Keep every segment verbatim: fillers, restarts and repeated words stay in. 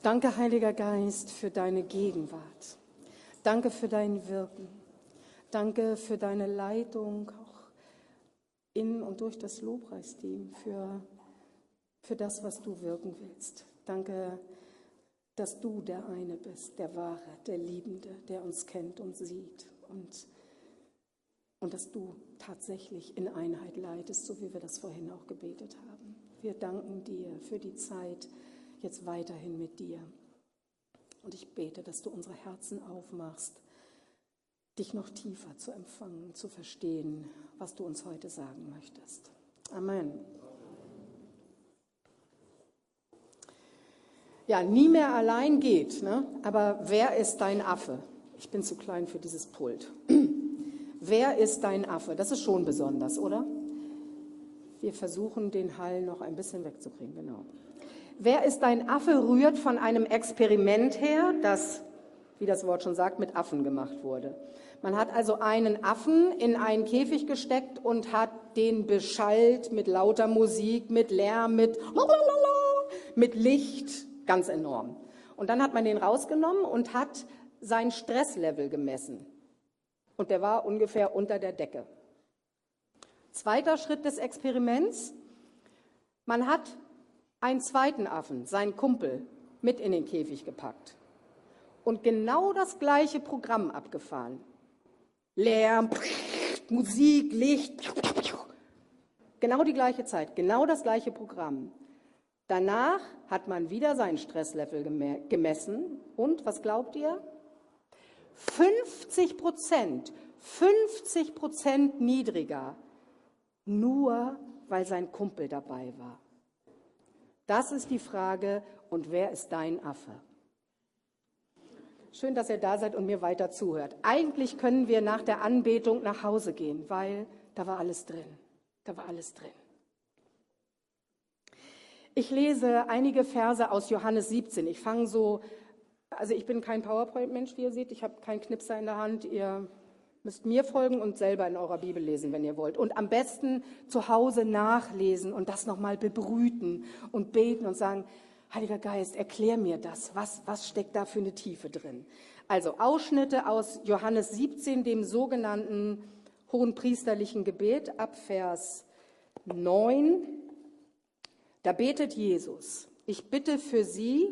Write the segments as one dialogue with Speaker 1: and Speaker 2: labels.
Speaker 1: Danke, Heiliger Geist, für deine Gegenwart. Danke für dein Wirken. Danke für deine Leitung, auch in und durch das Lobpreisteam, für, für das, was du wirken willst. Danke, dass du der eine bist, der Wahre, der Liebende, der uns kennt und sieht. Und, und dass du tatsächlich in Einheit leitest, so wie wir das vorhin auch gebetet haben. Wir danken dir für die Zeit jetzt weiterhin mit dir. Und ich bete, dass du unsere Herzen aufmachst, dich noch tiefer zu empfangen, zu verstehen, was du uns heute sagen möchtest. Amen. Ja, nie mehr allein geht, ne? Aber wer ist dein Affe? Ich bin zu klein für dieses Pult. Wer ist dein Affe? Das ist schon besonders, oder? Wir versuchen, den Hall noch ein bisschen wegzukriegen, genau. Wer ist dein Affe rührt von einem Experiment her, das, wie das Wort schon sagt, mit Affen gemacht wurde. Man hat also einen Affen in einen Käfig gesteckt und hat den beschallt mit lauter Musik, mit Lärm, mit, mit Licht, ganz enorm. Und dann hat man den rausgenommen und hat sein Stresslevel gemessen. Und der war ungefähr unter der Decke. Zweiter Schritt des Experiments, man hat einen zweiten Affen, seinen Kumpel, mit in den Käfig gepackt und genau das gleiche Programm abgefahren. Lärm, Musik, Licht, genau die gleiche Zeit, genau das gleiche Programm. Danach hat man wieder seinen Stresslevel gemessen und, was glaubt ihr? fünfzig Prozent, fünfzig Prozent niedriger, nur weil sein Kumpel dabei war. Das ist die Frage, und wer ist dein Affe? Schön, dass ihr da seid und mir weiter zuhört. Eigentlich können wir nach der Anbetung nach Hause gehen, weil da war alles drin. Da war alles drin. Ich lese einige Verse aus Johannes siebzehn. Ich fange so, also ich bin kein PowerPoint-Mensch, wie ihr seht. Ich habe keinen Knipser in der Hand. Ihr müsst mir folgen und selber in eurer Bibel lesen, wenn ihr wollt. Und am besten zu Hause nachlesen und das nochmal bebrüten und beten und sagen, Heiliger Geist, erklär mir das. Was, was steckt da für eine Tiefe drin? Also Ausschnitte aus Johannes siebzehn, dem sogenannten hohenpriesterlichen Gebet, ab Vers neun. Da betet Jesus, ich bitte für sie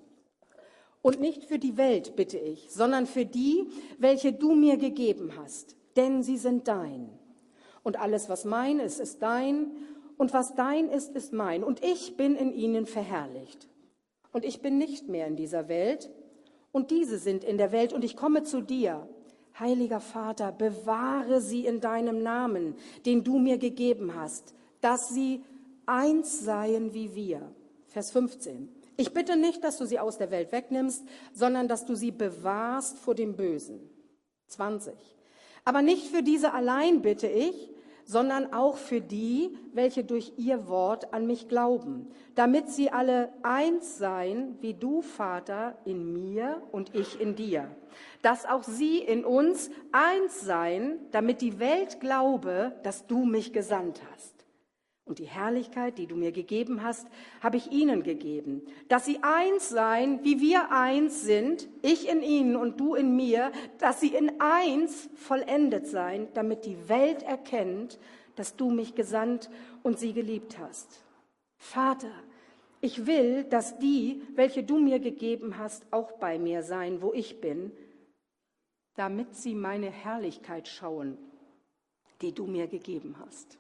Speaker 1: und nicht für die Welt bitte ich, sondern für die, welche du mir gegeben hast, denn sie sind dein. Und alles, was mein ist, ist dein, und was dein ist, ist mein. Und ich bin in ihnen verherrlicht. Und ich bin nicht mehr in dieser Welt, und diese sind in der Welt, und ich komme zu dir. Heiliger Vater, bewahre sie in deinem Namen, den du mir gegeben hast, dass sie eins seien wie wir. Vers fünfzehn. Ich bitte nicht, dass du sie aus der Welt wegnimmst, sondern dass du sie bewahrst vor dem Bösen. zwanzig. Aber nicht für diese allein bitte ich, sondern auch für die, welche durch ihr Wort an mich glauben, damit sie alle eins seien, wie du, Vater, in mir und ich in dir. Dass auch sie in uns eins seien, damit die Welt glaube, dass du mich gesandt hast. Und die Herrlichkeit, die du mir gegeben hast, habe ich ihnen gegeben, dass sie eins seien, wie wir eins sind, ich in ihnen und du in mir, dass sie in eins vollendet seien, damit die Welt erkennt, dass du mich gesandt und sie geliebt hast. Vater, ich will, dass die, welche du mir gegeben hast, auch bei mir seien, wo ich bin, damit sie meine Herrlichkeit schauen, die du mir gegeben hast.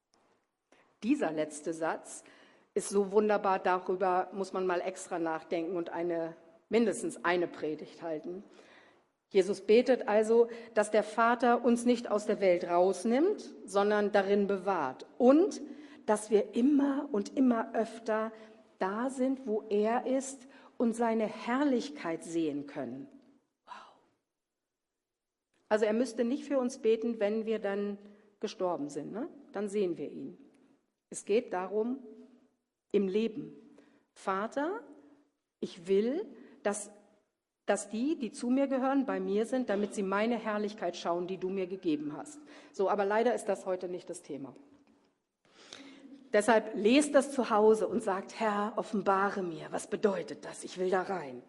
Speaker 1: Dieser letzte Satz ist so wunderbar, darüber muss man mal extra nachdenken und eine, mindestens eine Predigt halten. Jesus betet also, dass der Vater uns nicht aus der Welt rausnimmt, sondern darin bewahrt. Und dass wir immer und immer öfter da sind, wo er ist und seine Herrlichkeit sehen können. Wow. Also er müsste nicht für uns beten, wenn wir dann gestorben sind, ne? Dann sehen wir ihn. Es geht darum, im Leben. Vater, ich will, dass, dass die, die zu mir gehören, bei mir sind, damit sie meine Herrlichkeit schauen, die du mir gegeben hast. So, aber leider ist das heute nicht das Thema. Deshalb lest das zu Hause und sagt, Herr, offenbare mir, was bedeutet das? Ich will da rein.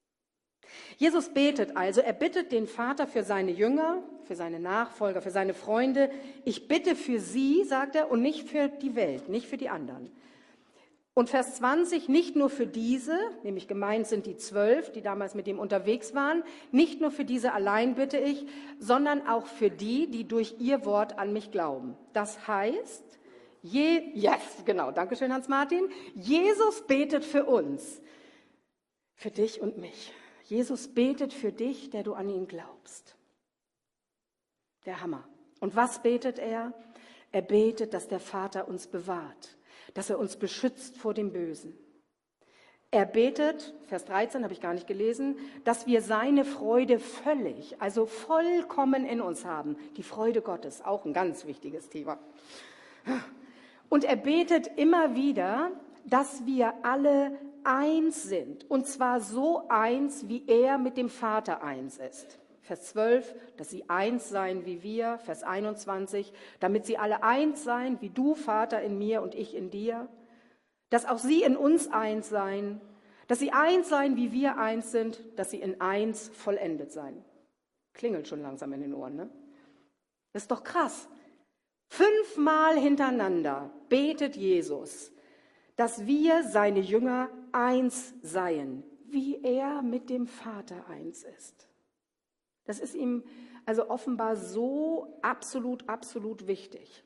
Speaker 1: Jesus betet also, er bittet den Vater für seine Jünger, für seine Nachfolger, für seine Freunde. Ich bitte für sie, sagt er, und nicht für die Welt, nicht für die anderen. Und Vers zwanzig, nicht nur für diese, nämlich gemeint sind die zwölf, die damals mit ihm unterwegs waren, nicht nur für diese allein bitte ich, sondern auch für die, die durch ihr Wort an mich glauben. Das heißt, je, yes, genau, danke schön Hans-Martin, Jesus betet für uns, für dich und mich. Jesus betet für dich, der du an ihn glaubst. Der Hammer. Und was betet er? Er betet, dass der Vater uns bewahrt, dass er uns beschützt vor dem Bösen. Er betet, Vers dreizehn habe ich gar nicht gelesen, dass wir seine Freude völlig, also vollkommen in uns haben. Die Freude Gottes, auch ein ganz wichtiges Thema. Und er betet immer wieder, dass wir alle eins sind, und zwar so eins, wie er mit dem Vater eins ist. Vers zwölf, dass sie eins seien wie wir. Vers einundzwanzig, damit sie alle eins seien, wie du, Vater, in mir und ich in dir. Dass auch sie in uns eins seien, dass sie eins seien, wie wir eins sind, dass sie in eins vollendet seien. Klingelt schon langsam in den Ohren, ne? Das ist doch krass. Fünfmal hintereinander betet Jesus, dass wir, seine Jünger, eins seien, wie er mit dem Vater eins ist. Das ist ihm also offenbar so absolut, absolut wichtig.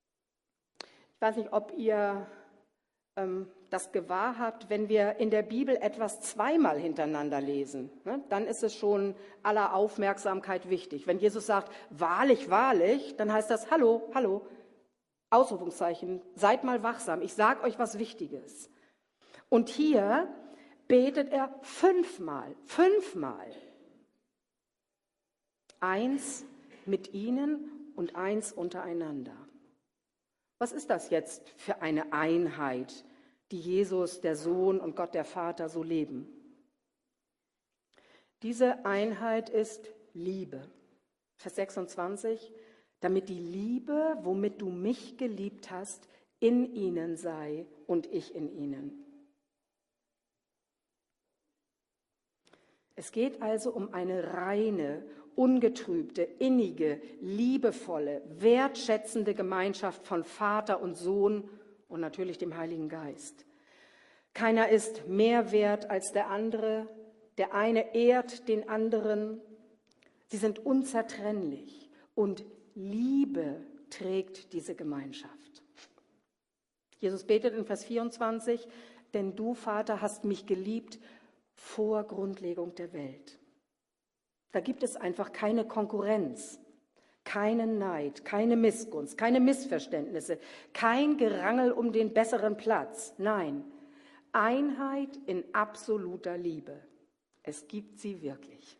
Speaker 1: Ich weiß nicht, ob ihr ähm, das gewahr habt, wenn wir in der Bibel etwas zweimal hintereinander lesen, ne, dann ist es schon aller Aufmerksamkeit wichtig. Wenn Jesus sagt, wahrlich, wahrlich, dann heißt das, hallo, hallo, Ausrufungszeichen, seid mal wachsam, ich sage euch was Wichtiges. Und hier betet er fünfmal, fünfmal. Eins mit ihnen und eins untereinander. Was ist das jetzt für eine Einheit, die Jesus, der Sohn und Gott, der Vater, so leben? Diese Einheit ist Liebe. Vers sechsundzwanzig, damit die Liebe, womit du mich geliebt hast, in ihnen sei und ich in ihnen. Es geht also um eine reine, ungetrübte, innige, liebevolle, wertschätzende Gemeinschaft von Vater und Sohn und natürlich dem Heiligen Geist. Keiner ist mehr wert als der andere, der eine ehrt den anderen. Sie sind unzertrennlich und Liebe trägt diese Gemeinschaft. Jesus betet in Vers vierundzwanzig, denn du, Vater, hast mich geliebt vor Grundlegung der Welt. Da gibt es einfach keine Konkurrenz, keinen Neid, keine Missgunst, keine Missverständnisse, kein Gerangel um den besseren Platz. Nein, Einheit in absoluter Liebe. Es gibt sie wirklich.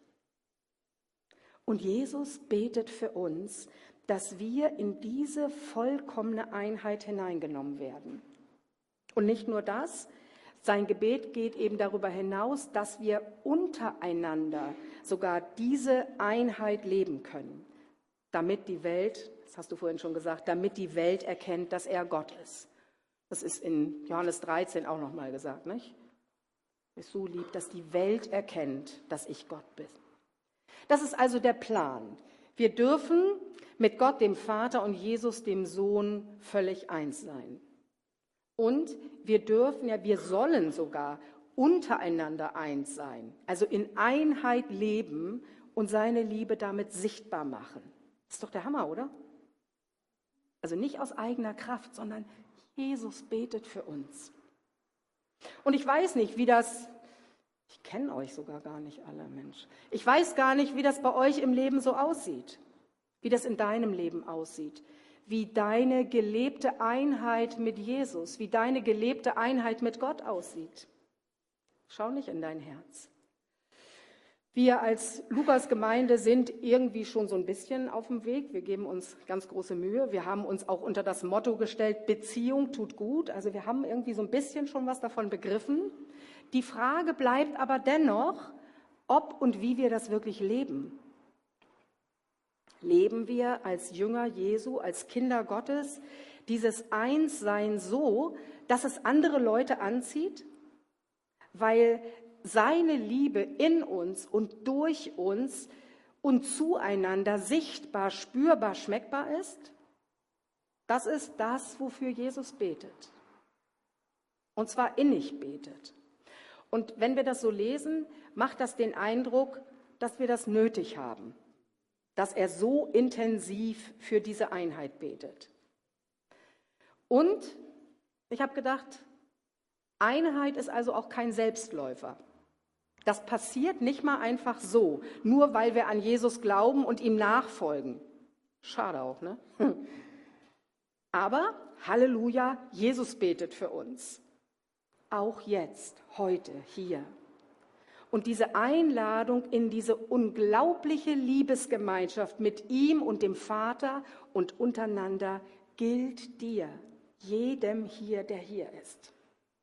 Speaker 1: Und Jesus betet für uns, dass wir in diese vollkommene Einheit hineingenommen werden. Und nicht nur das, sein Gebet geht eben darüber hinaus, dass wir untereinander sogar diese Einheit leben können, damit die Welt, das hast du vorhin schon gesagt, damit die Welt erkennt, dass er Gott ist. Das ist in Johannes dreizehn auch nochmal gesagt, nicht? Ist so lieb, dass die Welt erkennt, dass ich Gott bin. Das ist also der Plan. Wir dürfen mit Gott, dem Vater, und Jesus, dem Sohn, völlig eins sein. Und wir dürfen, ja, wir sollen sogar untereinander eins sein, also in Einheit leben und seine Liebe damit sichtbar machen. Das ist doch der Hammer, oder? Also nicht aus eigener Kraft, sondern Jesus betet für uns. Und ich weiß nicht, wie das, ich kenne euch sogar gar nicht alle, Mensch. Ich weiß gar nicht, wie das bei euch im Leben so aussieht, wie das in deinem Leben aussieht, wie deine gelebte Einheit mit Jesus, wie deine gelebte Einheit mit Gott aussieht. Schau nicht in dein Herz. Wir als Lukas-Gemeinde sind irgendwie schon so ein bisschen auf dem Weg. Wir geben uns ganz große Mühe. Wir haben uns auch unter das Motto gestellt, Beziehung tut gut. Also wir haben irgendwie so ein bisschen schon was davon begriffen. Die Frage bleibt aber dennoch, ob und wie wir das wirklich leben. Leben wir als Jünger Jesu, als Kinder Gottes, dieses Einssein so, dass es andere Leute anzieht, weil seine Liebe in uns und durch uns und zueinander sichtbar, spürbar, schmeckbar ist? Das ist das, wofür Jesus betet. Und zwar innig betet. Und wenn wir das so lesen, macht das den Eindruck, dass wir das nötig haben, dass er so intensiv für diese Einheit betet. Und ich habe gedacht, Einheit ist also auch kein Selbstläufer. Das passiert nicht mal einfach so, nur weil wir an Jesus glauben und ihm nachfolgen. Schade auch, ne? Aber, Halleluja, Jesus betet für uns. Auch jetzt, heute, hier. Und diese Einladung in diese unglaubliche Liebesgemeinschaft mit ihm und dem Vater und untereinander gilt dir, jedem hier, der hier ist.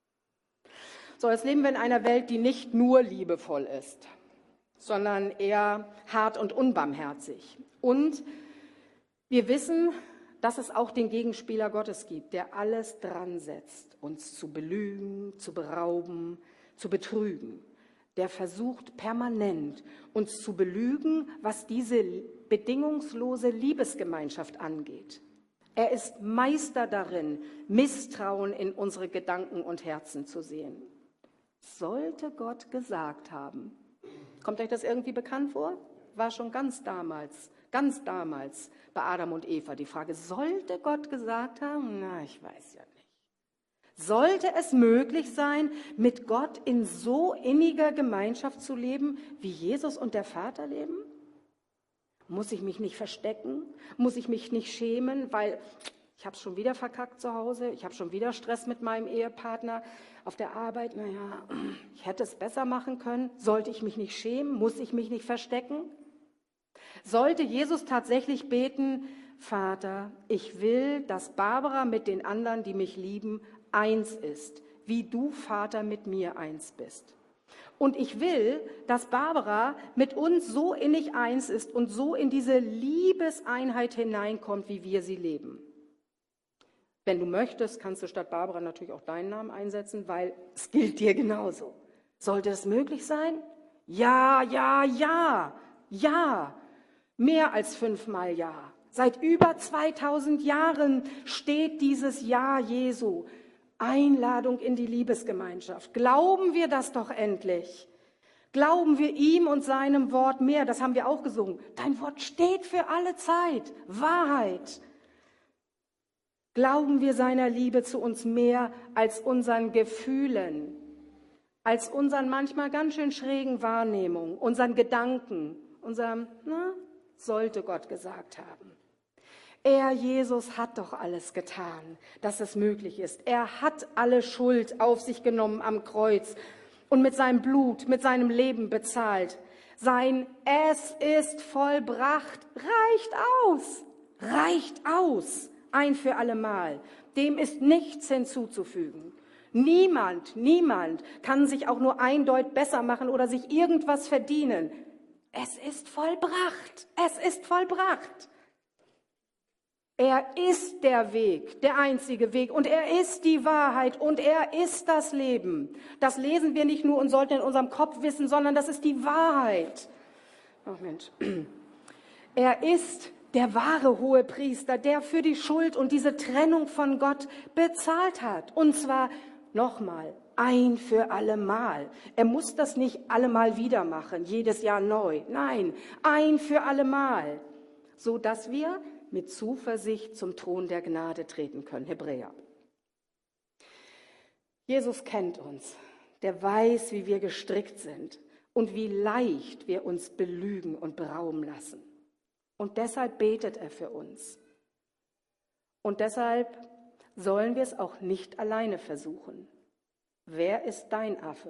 Speaker 1: So, jetzt leben wir in einer Welt, die nicht nur liebevoll ist, sondern eher hart und unbarmherzig. Und wir wissen, dass es auch den Gegenspieler Gottes gibt, der alles dran setzt, uns zu belügen, zu berauben, zu betrügen. Der versucht permanent, uns zu belügen, was diese bedingungslose Liebesgemeinschaft angeht. Er ist Meister darin, Misstrauen in unsere Gedanken und Herzen zu sehen. Sollte Gott gesagt haben, kommt euch das irgendwie bekannt vor? War schon ganz damals, ganz damals bei Adam und Eva die Frage, sollte Gott gesagt haben? Na, ich weiß ja nicht. Sollte es möglich sein, mit Gott in so inniger Gemeinschaft zu leben, wie Jesus und der Vater leben? Muss ich mich nicht verstecken? Muss ich mich nicht schämen, weil ich habe es schon wieder verkackt zu Hause, ich habe schon wieder Stress mit meinem Ehepartner auf der Arbeit. Naja, ich hätte es besser machen können. Sollte ich mich nicht schämen? Muss ich mich nicht verstecken? Sollte Jesus tatsächlich beten, Vater, ich will, dass Barbara mit den anderen, die mich lieben, eins ist, wie du, Vater, mit mir eins bist. Und ich will, dass Barbara mit uns so innig eins ist und so in diese Liebeseinheit hineinkommt, wie wir sie leben. Wenn du möchtest, kannst du statt Barbara natürlich auch deinen Namen einsetzen, weil es gilt dir genauso. Sollte es möglich sein? Ja, ja, ja, ja. Mehr als fünfmal ja. Seit über zweitausend Jahren steht dieses Ja Jesu. Einladung in die Liebesgemeinschaft. Glauben wir das doch endlich. Glauben wir ihm und seinem Wort mehr. Das haben wir auch gesungen. Dein Wort steht für alle Zeit. Wahrheit. Glauben wir seiner Liebe zu uns mehr als unseren Gefühlen, als unseren manchmal ganz schön schrägen Wahrnehmungen, unseren Gedanken, unserem, na, sollte Gott gesagt haben. Er, Jesus, hat doch alles getan, dass es möglich ist. Er hat alle Schuld auf sich genommen am Kreuz und mit seinem Blut, mit seinem Leben bezahlt. Sein Es ist vollbracht reicht aus, reicht aus. Ein für allemal. Dem ist nichts hinzuzufügen. Niemand, niemand kann sich auch nur ein Deut besser machen oder sich irgendwas verdienen. Es ist vollbracht. Es ist vollbracht. Er ist der Weg, der einzige Weg und er ist die Wahrheit und er ist das Leben. Das lesen wir nicht nur und sollten in unserem Kopf wissen, sondern das ist die Wahrheit. Ach Mensch. Er ist der wahre Hohepriester, der für die Schuld und diese Trennung von Gott bezahlt hat. Und zwar nochmal, ein für allemal. Er muss das nicht allemal wieder machen, jedes Jahr neu. Nein, ein für allemal, so dass wir mit Zuversicht zum Thron der Gnade treten können. Hebräer. Jesus kennt uns. Der weiß, wie wir gestrickt sind und wie leicht wir uns belügen und berauben lassen. Und deshalb betet er für uns. Und deshalb sollen wir es auch nicht alleine versuchen. Wer ist dein Affe?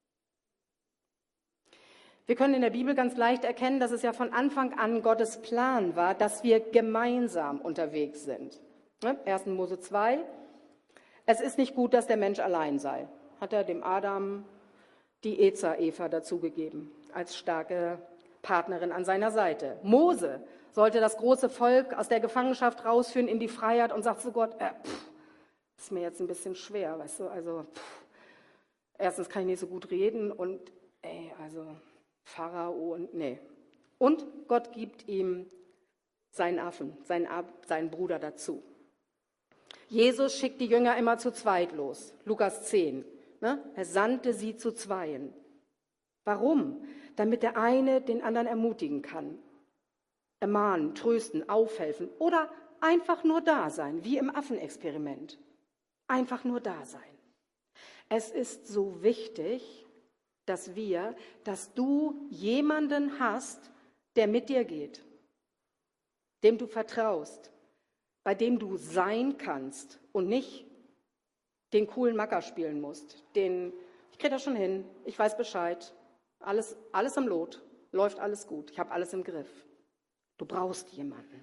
Speaker 1: Wir können in der Bibel ganz leicht erkennen, dass es ja von Anfang an Gottes Plan war, dass wir gemeinsam unterwegs sind. erster Mose zwei, es ist nicht gut, dass der Mensch allein sei. Hat er dem Adam die Ezer, Eva dazugegeben, als starke Partnerin an seiner Seite. Mose sollte das große Volk aus der Gefangenschaft rausführen in die Freiheit und sagt zu Gott, äh, pff, ist mir jetzt ein bisschen schwer, weißt du, also pff, erstens kann ich nicht so gut reden und ey, also Pharao und nee. Und Gott gibt ihm seinen Affen, seinen, seinen Bruder dazu. Jesus schickt die Jünger immer zu zweit los, Lukas zehn. Ne? Er sandte sie zu zweien. Warum? Damit der eine den anderen ermutigen kann. Ermahnen, trösten, aufhelfen oder einfach nur da sein, wie im Affenexperiment. Einfach nur da sein. Es ist so wichtig, dass wir, dass du jemanden hast, der mit dir geht, dem du vertraust, bei dem du sein kannst und nicht den coolen Macker spielen musst, den, ich kriege das schon hin, ich weiß Bescheid, alles, alles im Lot, läuft alles gut, ich habe alles im Griff. Du brauchst jemanden.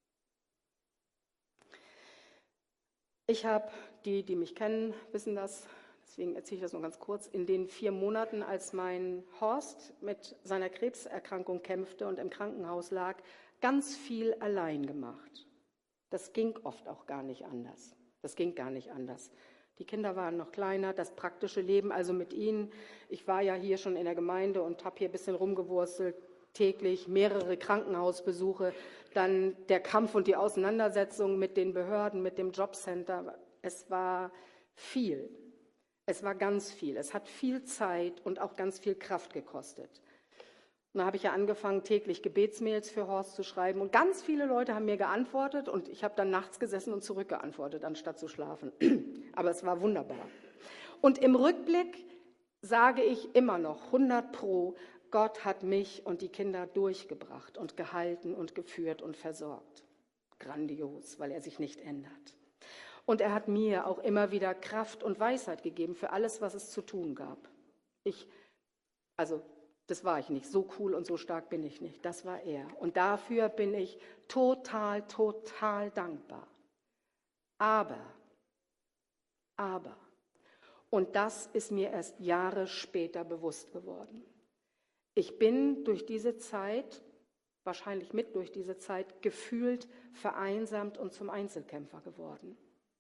Speaker 1: Ich habe, die, die mich kennen, wissen das, deswegen erzähle ich das nur ganz kurz, in den vier Monaten, als mein Horst mit seiner Krebserkrankung kämpfte und im Krankenhaus lag, ganz viel allein gemacht. Das ging oft auch gar nicht anders. Das ging gar nicht anders. Die Kinder waren noch kleiner, das praktische Leben, also mit ihnen. Ich war ja hier schon in der Gemeinde und habe hier ein bisschen rumgewurstelt, täglich mehrere Krankenhausbesuche, dann der Kampf und die Auseinandersetzung mit den Behörden, mit dem Jobcenter. Es war viel. Es war ganz viel. Es hat viel Zeit und auch ganz viel Kraft gekostet. Und da habe ich ja angefangen, täglich Gebetsmails für Horst zu schreiben. Und ganz viele Leute haben mir geantwortet und ich habe dann nachts gesessen und zurückgeantwortet, anstatt zu schlafen. Aber es war wunderbar. Und im Rückblick sage ich immer noch hundert Pro, Gott hat mich und die Kinder durchgebracht und gehalten und geführt und versorgt. Grandios, weil er sich nicht ändert. Und er hat mir auch immer wieder Kraft und Weisheit gegeben für alles, was es zu tun gab. Ich, also das war ich nicht, so cool und so stark bin ich nicht, das war er. Und dafür bin ich total, total dankbar. Aber, aber, und das ist mir erst Jahre später bewusst geworden. Ich bin durch diese Zeit, wahrscheinlich mit durch diese Zeit, gefühlt vereinsamt und zum Einzelkämpfer geworden.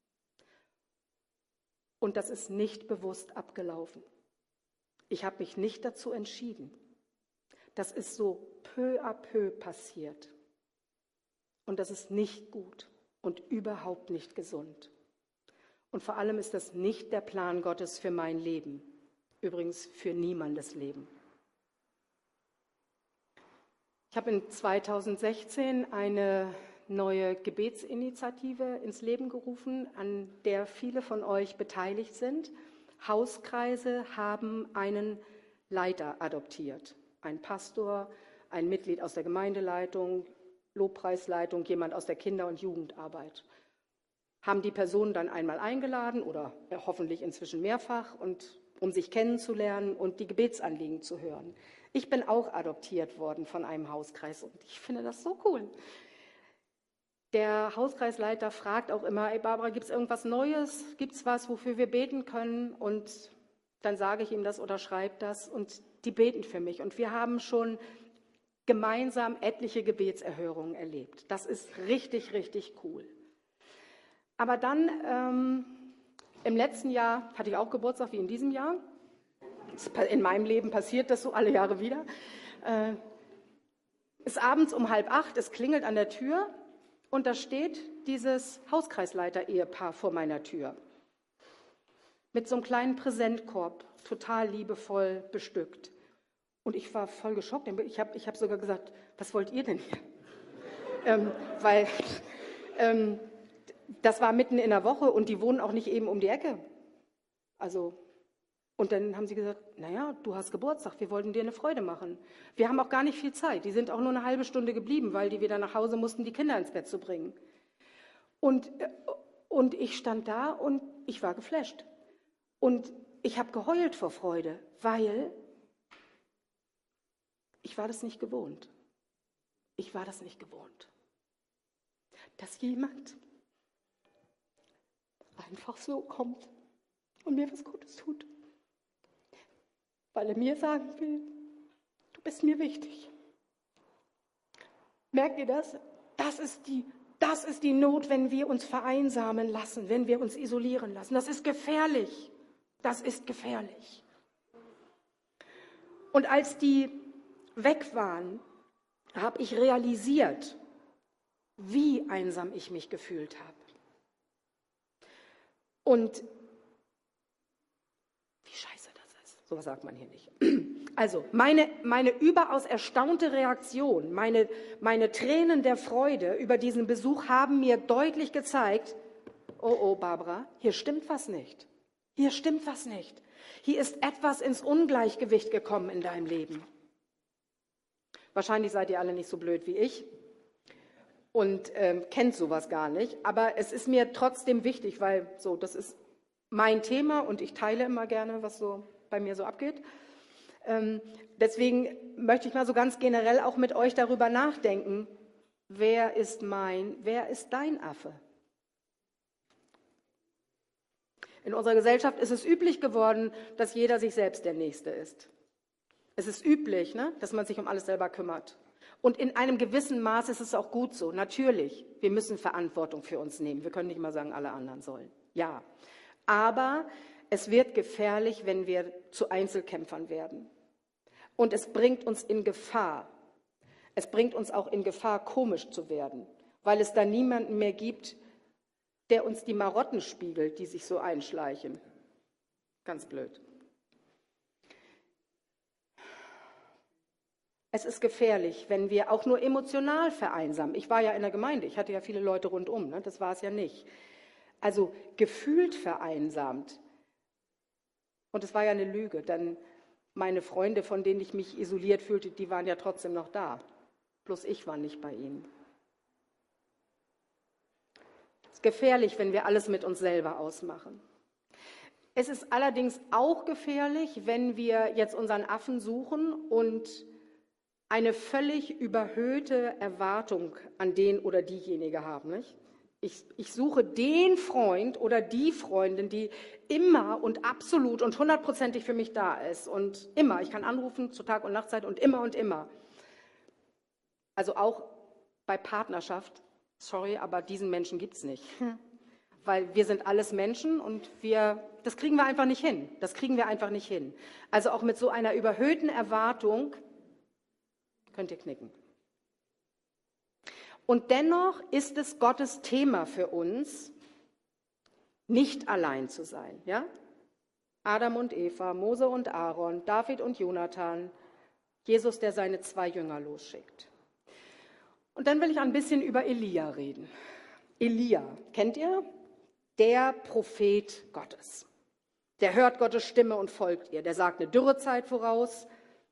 Speaker 1: Und das ist nicht bewusst abgelaufen. Ich habe mich nicht dazu entschieden. Das ist so peu à peu passiert. Und das ist nicht gut und überhaupt nicht gesund. Und vor allem ist das nicht der Plan Gottes für mein Leben. Übrigens für niemandes Leben. Ich habe in zweitausendsechzehn eine neue Gebetsinitiative ins Leben gerufen, an der viele von euch beteiligt sind. Hauskreise haben einen Leiter adoptiert, ein Pastor, ein Mitglied aus der Gemeindeleitung, Lobpreisleitung, jemand aus der Kinder- und Jugendarbeit. Haben die Personen dann einmal eingeladen oder hoffentlich inzwischen mehrfach, und, um sich kennenzulernen und die Gebetsanliegen zu hören. Ich bin auch adoptiert worden von einem Hauskreis und ich finde das so cool. Der Hauskreisleiter fragt auch immer, ey Barbara, gibt es irgendwas Neues? Gibt es was, wofür wir beten können? Und dann sage ich ihm das oder schreibe das und die beten für mich. Und wir haben schon gemeinsam etliche Gebetserhörungen erlebt. Das ist richtig, richtig cool. Aber dann, ähm, im letzten Jahr hatte ich auch Geburtstag wie in diesem Jahr. In meinem Leben passiert das so alle Jahre wieder. Äh, ist abends um halb acht, es klingelt an der Tür und da steht dieses Hauskreisleiter-Ehepaar vor meiner Tür. Mit so einem kleinen Präsentkorb, total liebevoll bestückt. Und ich war voll geschockt. Ich habe ich hab sogar gesagt, was wollt ihr denn hier? ähm, weil ähm, das war mitten in der Woche und die wohnen auch nicht eben um die Ecke. Also, und dann haben sie gesagt, naja, du hast Geburtstag, wir wollten dir eine Freude machen. Wir haben auch gar nicht viel Zeit. Die sind auch nur eine halbe Stunde geblieben, weil die wieder nach Hause mussten, die Kinder ins Bett zu bringen. Und, und ich stand da und ich war geflasht. Und ich habe geheult vor Freude, weil ich war das nicht gewohnt. Ich war das nicht gewohnt. Dass jemand einfach so kommt und mir was Gutes tut. Weil er mir sagen will, du bist mir wichtig. Merkt ihr das? Das ist die, das ist die Not, wenn wir uns vereinsamen lassen, wenn wir uns isolieren lassen. Das ist gefährlich. Das ist gefährlich. Und als die weg waren, habe ich realisiert, wie einsam ich mich gefühlt habe. Und wie scheiße das ist. So was sagt man hier nicht. Also meine, meine überaus erstaunte Reaktion, meine, meine Tränen der Freude über diesen Besuch haben mir deutlich gezeigt, oh, oh, Barbara, hier stimmt was nicht. Hier stimmt was nicht. Hier ist etwas ins Ungleichgewicht gekommen in deinem Leben. Wahrscheinlich seid ihr alle nicht so blöd wie ich und ähm, kennt sowas gar nicht. Aber es ist mir trotzdem wichtig, weil so, das ist mein Thema und ich teile immer gerne, was so bei mir so abgeht. Ähm, deswegen möchte ich mal so ganz generell auch mit euch darüber nachdenken, wer ist mein, wer ist dein Affe? In unserer Gesellschaft ist es üblich geworden, dass jeder sich selbst der Nächste ist. Es ist üblich, ne, dass man sich um alles selber kümmert. Und in einem gewissen Maß ist es auch gut so. Natürlich, wir müssen Verantwortung für uns nehmen. Wir können nicht mal sagen, alle anderen sollen. Ja, aber es wird gefährlich, wenn wir zu Einzelkämpfern werden. Und es bringt uns in Gefahr. Es bringt uns auch in Gefahr, komisch zu werden, weil es da niemanden mehr gibt, der uns die Marotten spiegelt, die sich so einschleichen. Ganz blöd. Es ist gefährlich, wenn wir auch nur emotional vereinsamen. Ich war ja in der Gemeinde, ich hatte ja viele Leute rundum, ne? Das war es ja nicht. Also gefühlt vereinsamt. Und es war ja eine Lüge, denn meine Freunde, von denen ich mich isoliert fühlte, die waren ja trotzdem noch da. Bloß ich war nicht bei ihnen. Es ist gefährlich, wenn wir alles mit uns selber ausmachen. Es ist allerdings auch gefährlich, wenn wir jetzt unseren Affen suchen und eine völlig überhöhte Erwartung an den oder diejenige haben. Nicht? Ich, ich suche den Freund oder die Freundin, die immer und absolut und hundertprozentig für mich da ist. Und immer, ich kann anrufen zu Tag- und Nachtzeit und immer und immer. Also auch bei Partnerschaft, sorry, aber diesen Menschen gibt es nicht. Hm. Weil wir sind alles Menschen und wir, das kriegen wir einfach nicht hin. Das kriegen wir einfach nicht hin. Also auch mit so einer überhöhten Erwartung könnt ihr knicken. Und dennoch ist es Gottes Thema für uns, nicht allein zu sein. Ja? Adam und Eva, Mose und Aaron, David und Jonathan, Jesus, der seine zwei Jünger losschickt. Und dann will ich ein bisschen über Elia reden. Elia, kennt ihr? Der Prophet Gottes. Der hört Gottes Stimme und folgt ihr. Der sagt eine Dürrezeit voraus.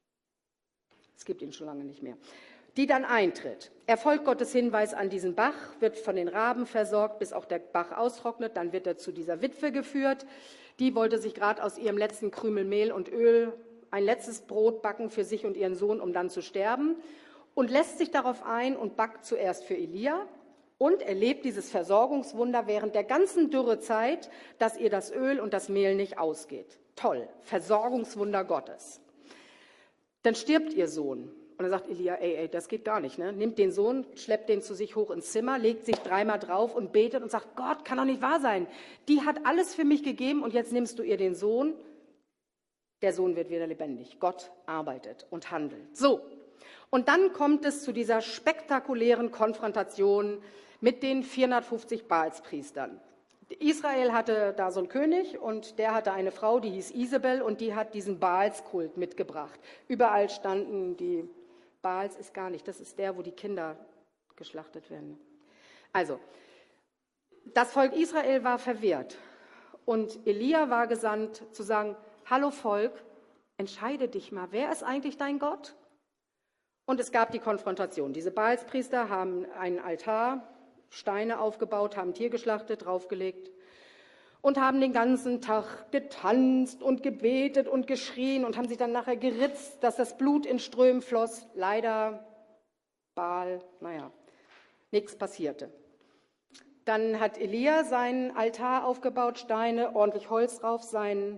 Speaker 1: Es gibt ihn schon lange nicht mehr. Die dann eintritt. Er folgt Gottes Hinweis an diesen Bach, wird von den Raben versorgt, bis auch der Bach austrocknet. Dann wird er zu dieser Witwe geführt. Die wollte sich gerade aus ihrem letzten Krümel Mehl und Öl ein letztes Brot backen für sich und ihren Sohn, um dann zu sterben. Und lässt sich darauf ein und backt zuerst für Elia und erlebt dieses Versorgungswunder während der ganzen Dürrezeit, dass ihr das Öl und das Mehl nicht ausgeht. Toll, Versorgungswunder Gottes. Dann stirbt ihr Sohn. Und dann sagt Elia, ey, ey, das geht gar nicht. Ne? Nimmt den Sohn, schleppt den zu sich hoch ins Zimmer, legt sich dreimal drauf und betet und sagt, Gott, kann doch nicht wahr sein. Die hat alles für mich gegeben und jetzt nimmst du ihr den Sohn. Der Sohn wird wieder lebendig. Gott arbeitet und handelt. So, und dann kommt es zu dieser spektakulären Konfrontation mit den vierhundertfünfzig Baalspriestern. Israel hatte da so einen König und der hatte eine Frau, die hieß Isabel und die hat diesen Baalskult mitgebracht. Überall standen die, Baals ist gar nicht, das ist der, wo die Kinder geschlachtet werden. Also, das Volk Israel war verwirrt und Elia war gesandt zu sagen, hallo Volk, entscheide dich mal, wer ist eigentlich dein Gott? Und es gab die Konfrontation. Diese Baalspriester haben einen Altar, Steine aufgebaut, haben Tier geschlachtet, draufgelegt und haben den ganzen Tag getanzt und gebetet und geschrien und haben sich dann nachher geritzt, dass das Blut in Strömen floss. Leider, Baal, naja, nichts passierte. Dann hat Elia seinen Altar aufgebaut, Steine, ordentlich Holz drauf, sein,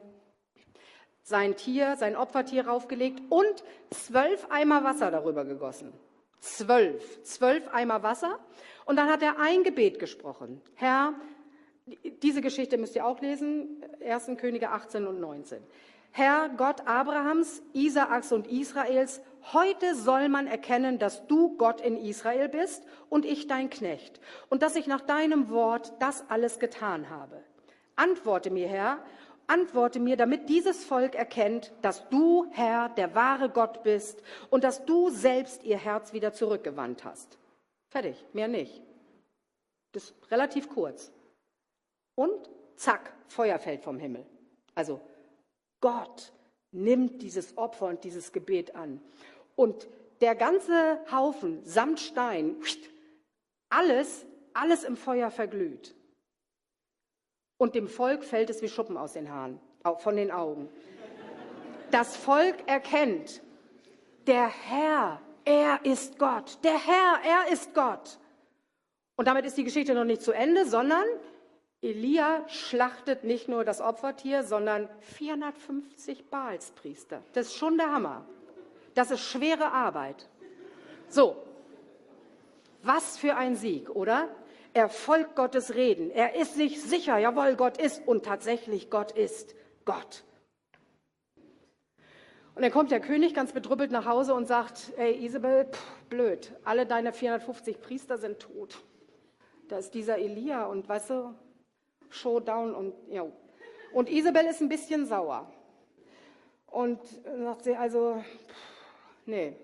Speaker 1: sein Tier, sein Opfertier raufgelegt und zwölf Eimer Wasser darüber gegossen. Zwölf. Zwölf Eimer Wasser. Und dann hat er ein Gebet gesprochen. Herr, diese Geschichte müsst ihr auch lesen, ersten Könige achtzehn und neunzehn. Herr Gott Abrahams, Isaaks und Israels, heute soll man erkennen, dass du Gott in Israel bist und ich dein Knecht und dass ich nach deinem Wort das alles getan habe. Antworte mir, Herr, antworte mir, damit dieses Volk erkennt, dass du, Herr, der wahre Gott bist und dass du selbst ihr Herz wieder zurückgewandt hast. Fertig, mehr nicht. Das ist relativ kurz. Und zack, Feuer fällt vom Himmel. Also Gott nimmt dieses Opfer und dieses Gebet an. Und der ganze Haufen samt Stein, alles, alles im Feuer verglüht. Und dem Volk fällt es wie Schuppen aus den Haaren, von den Augen. Das Volk erkennt, der Herr, er ist Gott. Der Herr, er ist Gott. Und damit ist die Geschichte noch nicht zu Ende, sondern Elia schlachtet nicht nur das Opfertier, sondern vierhundertfünfzig Baalspriester. Das ist schon der Hammer. Das ist schwere Arbeit. So, was für ein Sieg, oder? Er folgt Gottes Reden. Er ist sich sicher, jawohl, Gott ist. Und tatsächlich, Gott ist Gott. Und dann kommt der König ganz bedrüppelt nach Hause und sagt, ey Isabel, pff, blöd, alle deine vierhundertfünfzig Priester sind tot. Da ist dieser Elia und weißt du, Showdown und ja. Und Isabel ist ein bisschen sauer. Und sagt sie also, nee.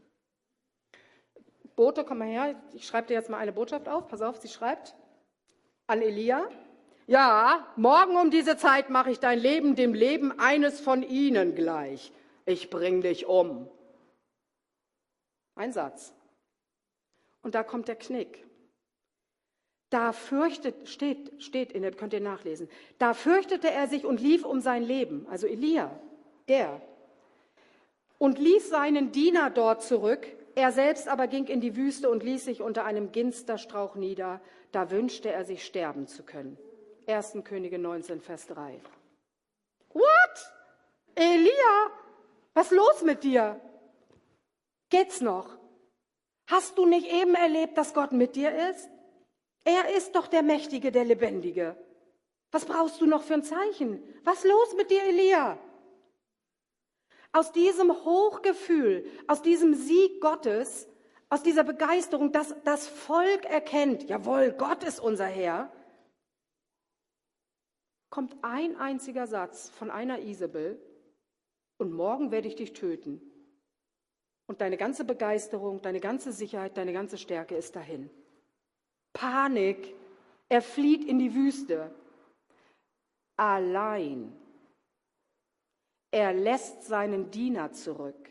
Speaker 1: Bote, komm mal her, ich schreibe dir jetzt mal eine Botschaft auf. Pass auf, sie schreibt an Elia. Ja, morgen um diese Zeit mache ich dein Leben dem Leben eines von ihnen gleich. Ich bring dich um. Ein Satz. Und da kommt der Knick. Da fürchtet, steht, steht in der, könnt ihr nachlesen, da fürchtete er sich und lief um sein Leben, also Elia, der, und ließ seinen Diener dort zurück, er selbst aber ging in die Wüste und ließ sich unter einem Ginsterstrauch nieder, da wünschte er sich sterben zu können. ersten Könige neunzehn, Vers drei. What? Elia, was ist los mit dir? Geht's noch? Hast du nicht eben erlebt, dass Gott mit dir ist? Er ist doch der Mächtige, der Lebendige. Was brauchst du noch für ein Zeichen? Was ist los mit dir, Elia? Aus diesem Hochgefühl, aus diesem Sieg Gottes, aus dieser Begeisterung, dass das Volk erkennt, jawohl, Gott ist unser Herr, kommt ein einziger Satz von einer Isabel, und morgen werde ich dich töten. Und deine ganze Begeisterung, deine ganze Sicherheit, deine ganze Stärke ist dahin. Panik, er flieht in die Wüste. Allein. Er lässt seinen Diener zurück.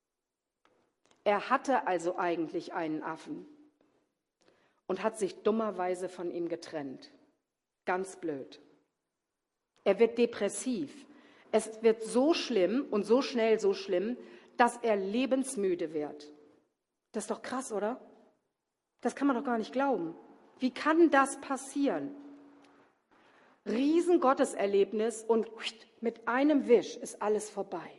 Speaker 1: Er hatte also eigentlich einen Affen und hat sich dummerweise von ihm getrennt. Ganz blöd. Er wird depressiv. Es wird so schlimm und so schnell so schlimm, dass er lebensmüde wird. Das ist doch krass, oder? Das kann man doch gar nicht glauben. Wie kann das passieren? Riesengotteserlebnis und mit einem Wisch ist alles vorbei.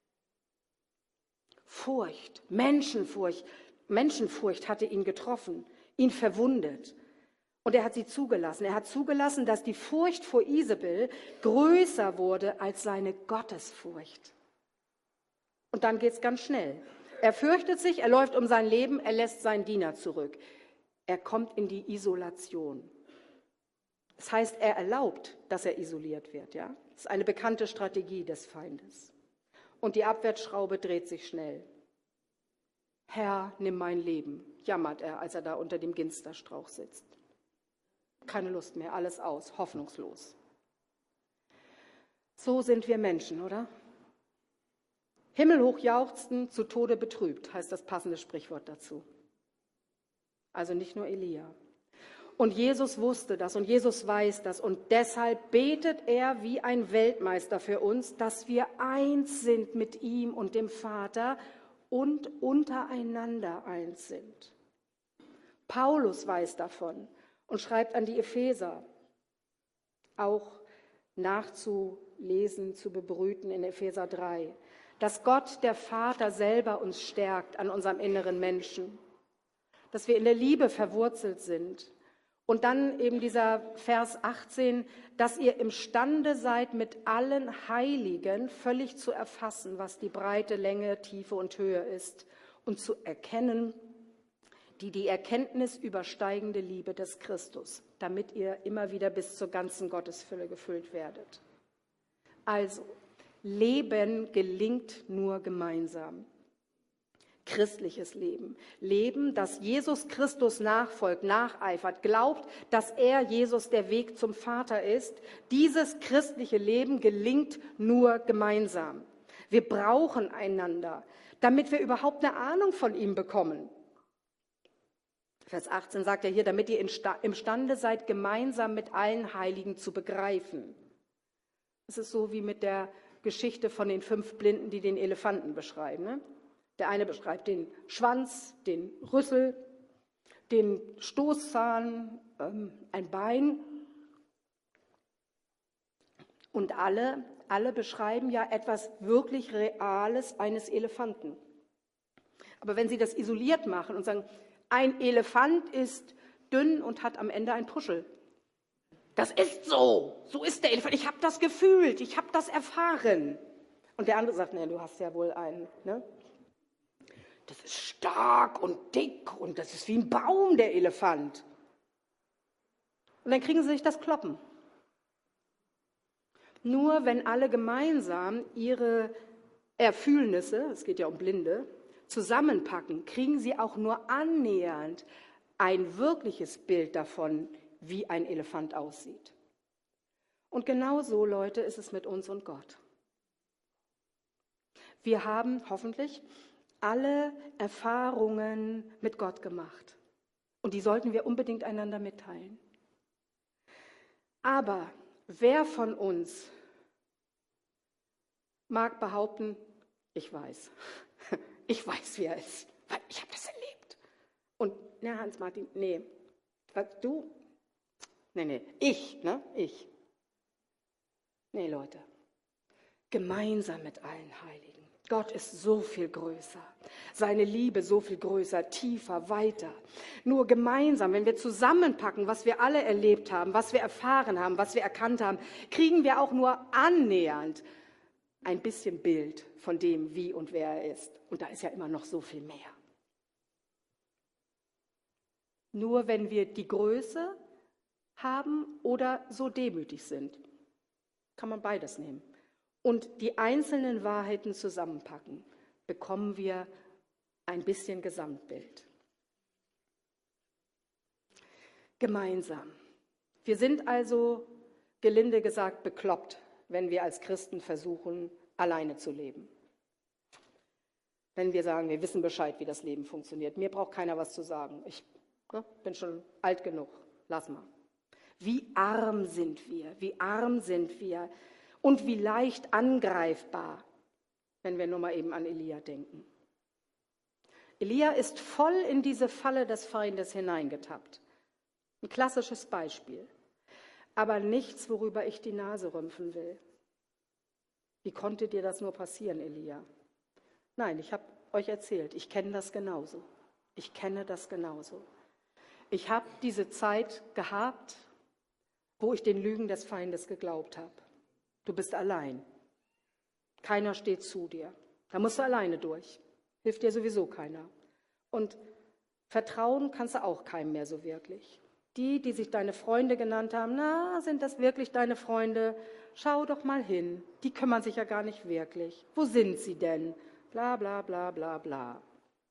Speaker 1: Furcht, Menschenfurcht, Menschenfurcht hatte ihn getroffen, ihn verwundet. Und er hat sie zugelassen. Er hat zugelassen, dass die Furcht vor Isabel größer wurde als seine Gottesfurcht. Und dann geht es ganz schnell. Er fürchtet sich, er läuft um sein Leben, er lässt seinen Diener zurück. Er kommt in die Isolation. Das heißt, er erlaubt, dass er isoliert wird. Ja? Das ist eine bekannte Strategie des Feindes. Und die Abwärtsschraube dreht sich schnell. Herr, nimm mein Leben, jammert er, als er da unter dem Ginsterstrauch sitzt. Keine Lust mehr, alles aus, hoffnungslos. So sind wir Menschen, oder? Himmelhoch jauchzten, zu Tode betrübt, heißt das passende Sprichwort dazu. Also nicht nur Elia. Und Jesus wusste das und Jesus weiß das und deshalb betet er wie ein Weltmeister für uns, dass wir eins sind mit ihm und dem Vater und untereinander eins sind. Paulus weiß davon und schreibt an die Epheser, auch nachzulesen, zu bebrüten in Epheser drei, dass Gott, der Vater, selber uns stärkt an unserem inneren Menschen. dass wir in der Liebe verwurzelt sind. Und dann eben dieser Vers achtzehn, dass ihr imstande seid, mit allen Heiligen völlig zu erfassen, was die Breite, Länge, Tiefe und Höhe ist und zu erkennen, die die Erkenntnis übersteigende Liebe des Christus, damit ihr immer wieder bis zur ganzen Gottesfülle gefüllt werdet. Also, Leben gelingt nur gemeinsam. Christliches Leben. Leben, das Jesus Christus nachfolgt, nacheifert, glaubt, dass er, Jesus, der Weg zum Vater ist. Dieses christliche Leben gelingt nur gemeinsam. Wir brauchen einander, damit wir überhaupt eine Ahnung von ihm bekommen. Vers achtzehn sagt er hier, damit ihr imstande seid, gemeinsam mit allen Heiligen zu begreifen. Das ist so wie mit der Geschichte von den fünf Blinden, die den Elefanten beschreiben. Ne? Der eine beschreibt den Schwanz, den Rüssel, den Stoßzahn, ähm, ein Bein. Und alle, alle beschreiben ja etwas wirklich Reales eines Elefanten. Aber wenn sie das isoliert machen und sagen, ein Elefant ist dünn und hat am Ende ein Puschel. Das ist so. So ist der Elefant. Ich habe das gefühlt. Ich habe das erfahren. Und der andere sagt, nee, du hast ja wohl einen. Ne? Das ist stark und dick und das ist wie ein Baum, der Elefant. Und dann kriegen sie sich das Kloppen. Nur wenn alle gemeinsam ihre Erfühlnisse, es geht ja um Blinde, zusammenpacken, kriegen sie auch nur annähernd ein wirkliches Bild davon, wie ein Elefant aussieht. Und genau so, Leute, ist es mit uns und Gott. Wir haben hoffentlich alle Erfahrungen mit Gott gemacht. Und die sollten wir unbedingt einander mitteilen. Aber wer von uns mag behaupten, ich weiß. Ich weiß, wie er ist, weil ich habe das erlebt. Und, na, Hans-Martin, nee, was, du? Nee, nee, ich, ne, ich. Nee, Leute, gemeinsam mit allen Heiligen. Gott ist so viel größer, seine Liebe so viel größer, tiefer, weiter. Nur gemeinsam, wenn wir zusammenpacken, was wir alle erlebt haben, was wir erfahren haben, was wir erkannt haben, kriegen wir auch nur annähernd ein bisschen Bild von dem, wie und wer er ist. Und da ist ja immer noch so viel mehr. Nur wenn wir die Größe haben oder so demütig sind, kann man beides nehmen. Und die einzelnen Wahrheiten zusammenpacken, bekommen wir ein bisschen Gesamtbild. Gemeinsam. Wir sind also, gelinde gesagt, bekloppt, wenn wir als Christen versuchen, alleine zu leben. Wenn wir sagen, wir wissen Bescheid, wie das Leben funktioniert. Mir braucht keiner was zu sagen. Ich ne, bin schon alt genug. Lass mal. Wie arm sind wir, wie arm sind wir und wie leicht angreifbar, wenn wir nur mal eben an Elia denken. Elia ist voll in diese Falle des Feindes hineingetappt. Ein klassisches Beispiel. Aber nichts, worüber ich die Nase rümpfen will. Wie konnte dir das nur passieren, Elia? Nein, ich habe euch erzählt, ich kenne das genauso. Ich kenne das genauso. Ich habe diese Zeit gehabt, wo ich den Lügen des Feindes geglaubt habe. Du bist allein. Keiner steht zu dir. Da musst du alleine durch. Hilft dir sowieso keiner. Und vertrauen kannst du auch keinem mehr so wirklich. Die, die sich deine Freunde genannt haben, na, sind das wirklich deine Freunde? Schau doch mal hin. Die kümmern sich ja gar nicht wirklich. Wo sind sie denn? Bla, bla, bla, bla, bla.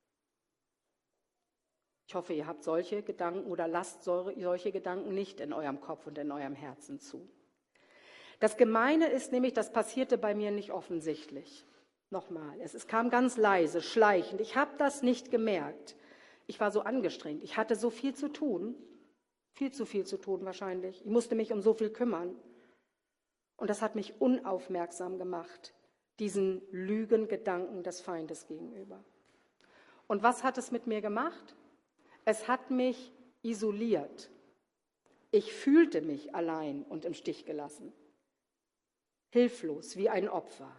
Speaker 1: Ich hoffe, ihr habt solche Gedanken oder lasst solche Gedanken nicht in eurem Kopf und in eurem Herzen zu. Das Gemeine ist nämlich, das passierte bei mir nicht offensichtlich. Nochmal, es, es kam ganz leise, schleichend. Ich habe das nicht gemerkt. Ich war so angestrengt. Ich hatte so viel zu tun. Viel zu viel zu tun wahrscheinlich. Ich musste mich um so viel kümmern. Und das hat mich unaufmerksam gemacht, diesen Lügengedanken des Feindes gegenüber. Und was hat es mit mir gemacht? Es hat mich isoliert. Ich fühlte mich allein und im Stich gelassen. Hilflos, wie ein Opfer.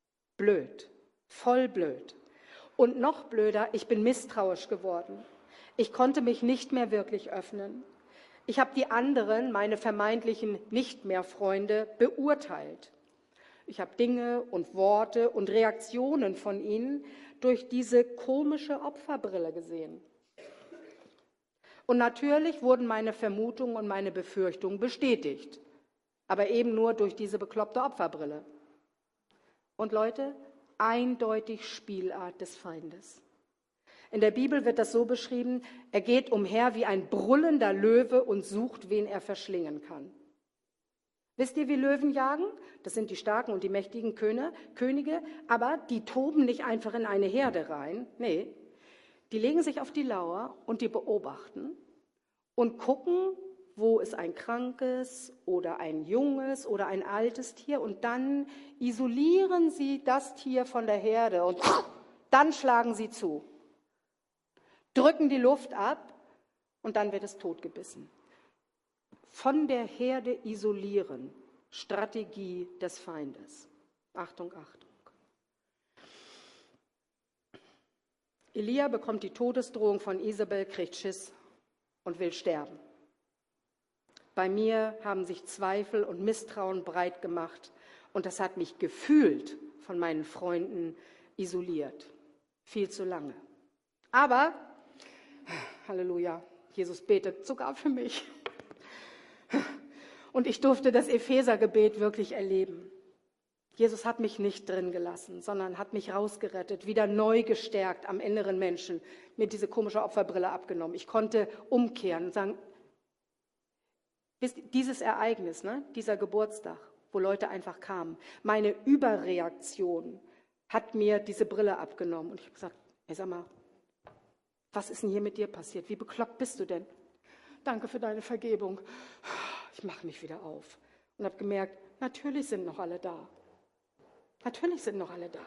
Speaker 1: Blöd, voll blöd. Und noch blöder, ich bin misstrauisch geworden. Ich konnte mich nicht mehr wirklich öffnen. Ich habe die anderen, meine vermeintlichen Nicht-mehr-Freunde, beurteilt. Ich habe Dinge und Worte und Reaktionen von ihnen durch diese komische Opferbrille gesehen. Und natürlich wurden meine Vermutungen und meine Befürchtungen bestätigt, aber eben nur durch diese bekloppte Opferbrille. Und Leute, eindeutig Spielart des Feindes. In der Bibel wird das so beschrieben, er geht umher wie ein brüllender Löwe und sucht, wen er verschlingen kann. Wisst ihr, wie Löwen jagen? Das sind die starken und die mächtigen Könige, aber die toben nicht einfach in eine Herde rein. Nee, die legen sich auf die Lauer und die beobachten und gucken, wo ist ein krankes oder ein junges oder ein altes Tier, und dann isolieren sie das Tier von der Herde und dann schlagen sie zu, drücken die Luft ab und dann wird es totgebissen. Von der Herde isolieren, Strategie des Feindes. Achtung, Achtung. Elia bekommt die Todesdrohung von Isabel, kriegt Schiss und will sterben. Bei mir haben sich Zweifel und Misstrauen breit gemacht und das hat mich gefühlt von meinen Freunden isoliert. Viel zu lange. Aber, Halleluja, Jesus betet sogar für mich. Und ich durfte das Ephesergebet wirklich erleben. Jesus hat mich nicht drin gelassen, sondern hat mich rausgerettet, wieder neu gestärkt am inneren Menschen, mir diese komische Opferbrille abgenommen. Ich konnte umkehren und sagen, wisst ihr, dieses Ereignis, ne, dieser Geburtstag, wo Leute einfach kamen, meine Überreaktion hat mir diese Brille abgenommen. Und ich habe gesagt, hey, sag mal, was ist denn hier mit dir passiert? Wie bekloppt bist du denn? Danke für deine Vergebung. Ich mache mich wieder auf und habe gemerkt, natürlich sind noch alle da. Natürlich sind noch alle da.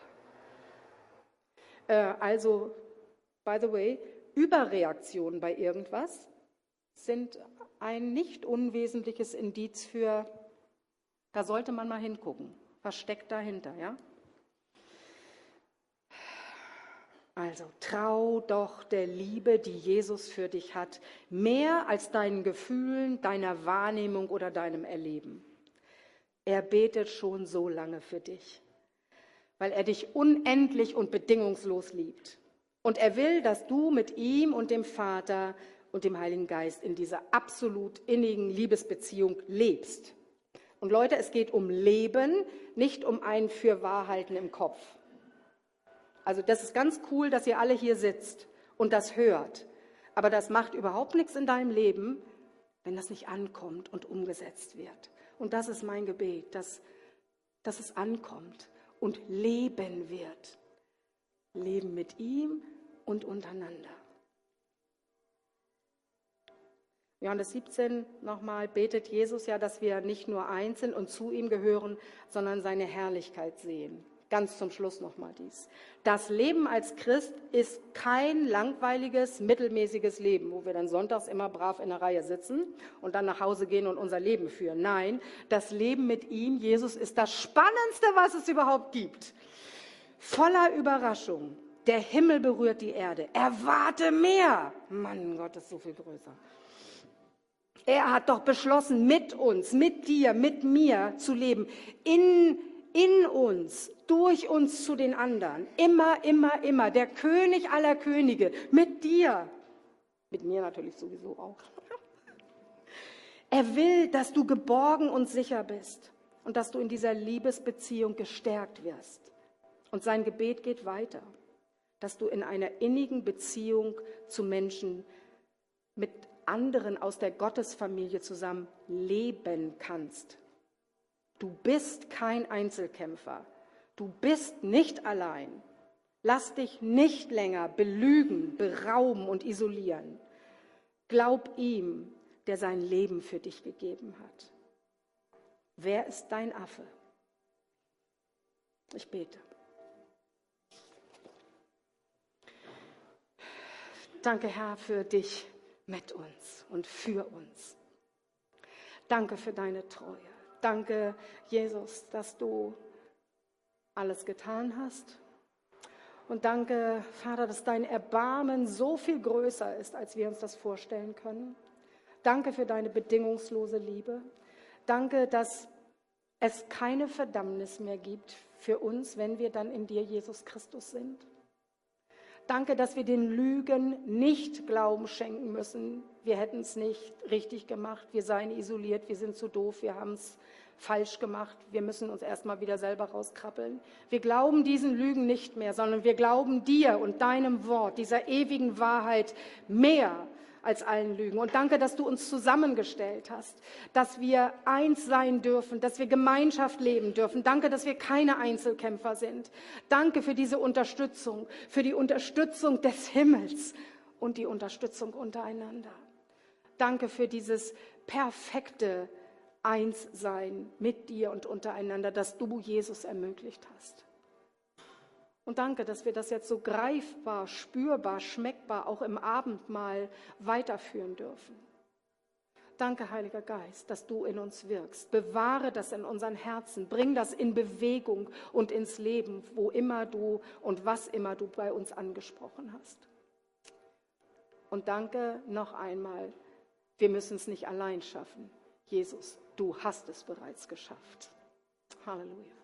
Speaker 1: Äh, also, by the way, Überreaktionen bei irgendwas sind ein nicht unwesentliches Indiz für, da sollte man mal hingucken. Was steckt dahinter, ja? Also, trau doch der Liebe, die Jesus für dich hat, mehr als deinen Gefühlen, deiner Wahrnehmung oder deinem Erleben. Er betet schon so lange für dich, weil er dich unendlich und bedingungslos liebt. Und er will, dass du mit ihm und dem Vater und dem Heiligen Geist in dieser absolut innigen Liebesbeziehung lebst. Und Leute, es geht um Leben, nicht um ein Fürwahrhalten im Kopf. Also das ist ganz cool, dass ihr alle hier sitzt und das hört. Aber das macht überhaupt nichts in deinem Leben, wenn das nicht ankommt und umgesetzt wird. Und das ist mein Gebet, dass, dass es ankommt und leben wird. Leben mit ihm und untereinander. Johannes siebzehn nochmal, betet Jesus ja, dass wir nicht nur eins sind und zu ihm gehören, sondern seine Herrlichkeit sehen. Ganz zum Schluss nochmal dies. Das Leben als Christ ist kein langweiliges, mittelmäßiges Leben, wo wir dann sonntags immer brav in der Reihe sitzen und dann nach Hause gehen und unser Leben führen. Nein, das Leben mit ihm, Jesus, ist das Spannendste, was es überhaupt gibt. Voller Überraschung. Der Himmel berührt die Erde. Erwarte mehr. Mann, Gott ist so viel größer. Er hat doch beschlossen, mit uns, mit dir, mit mir zu leben. In In uns, durch uns zu den anderen, immer, immer, immer, der König aller Könige, mit dir, mit mir natürlich sowieso auch. Er will, dass du geborgen und sicher bist und dass du in dieser Liebesbeziehung gestärkt wirst. Und sein Gebet geht weiter, dass du in einer innigen Beziehung zu Menschen mit anderen aus der Gottesfamilie zusammen leben kannst. Du bist kein Einzelkämpfer. Du bist nicht allein. Lass dich nicht länger belügen, berauben und isolieren. Glaub ihm, der sein Leben für dich gegeben hat. Wer ist dein Affe? Ich bete. Danke, Herr, für dich mit uns und für uns. Danke für deine Treue. Danke, Jesus, dass du alles getan hast Und danke, Vater, dass dein Erbarmen so viel größer ist, als wir uns das vorstellen können. Danke für deine bedingungslose Liebe. Danke, dass es keine Verdammnis mehr gibt für uns, wenn wir dann in dir, Jesus Christus, sind. Danke, dass wir den Lügen nicht Glauben schenken müssen. Wir hätten es nicht richtig gemacht, wir seien isoliert, wir sind zu doof, wir haben es falsch gemacht, wir müssen uns erstmal wieder selber rauskrabbeln. Wir glauben diesen Lügen nicht mehr, sondern wir glauben dir und deinem Wort, dieser ewigen Wahrheit mehr als allen Lügen. Und danke, dass du uns zusammengestellt hast, dass wir eins sein dürfen, dass wir Gemeinschaft leben dürfen. Danke, dass wir keine Einzelkämpfer sind. Danke für diese Unterstützung, für die Unterstützung des Himmels und die Unterstützung untereinander. Danke für dieses perfekte Einssein mit dir und untereinander, das du, Jesus, ermöglicht hast. Und danke, dass wir das jetzt so greifbar, spürbar, schmeckbar auch im Abendmahl weiterführen dürfen. Danke, Heiliger Geist, dass du in uns wirkst. Bewahre das in unseren Herzen. Bring das in Bewegung und ins Leben, wo immer du und was immer du bei uns angesprochen hast. Und danke noch einmal, wir müssen es nicht allein schaffen. Jesus, du hast es bereits geschafft. Halleluja.